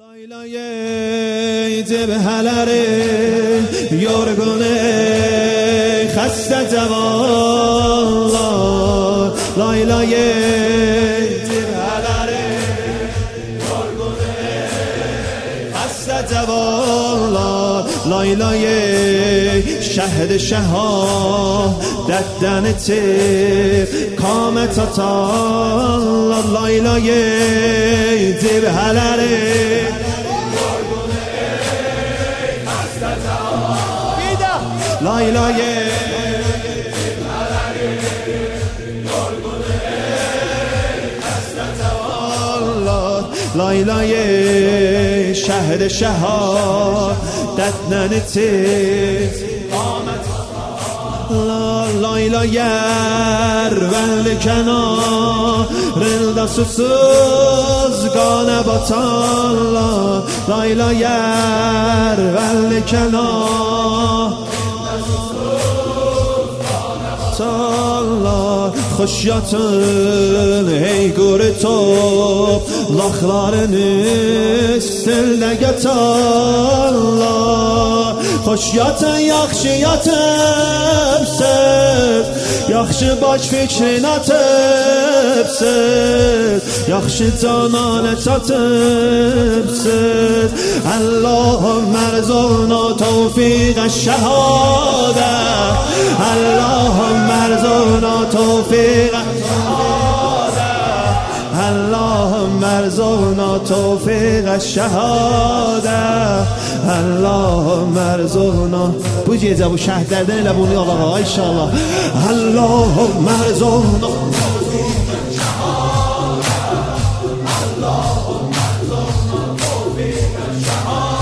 Layla'yı cebheleri yorgunu xəstə cavanlar Layla'yı cebheleri yorgunu xəstə cavanlar Layla'yı şəhd-i şəhadətdən içib qamet atarlar Layla'yı cebheleri Layla'yı Layla'yı şəhd-i şəhadətdən içib Layla'yı vəli kənarında susuz qana batarlar Layla'yı vəli kənarlar Xoş yatın ey quru top Laxların üstündə yatarlar Xoş yatın, yaxşı yatıbsız Yaxşı baş fikrin atıbsız Yaxşı cananə çatıbsız Allah'ım mərzuna tevfiq-ə şəhadə Allah'ım mərzuna tevfiq-ə اللهم ارزقنا توفیق الشهاده اللهم ارزقنا bu gecə bu şəhidlərdən elə bunu yol ağa inşallah اللهم ارزقنا توفیق الشهاده اللهم ارزقنا توفیق الشهاده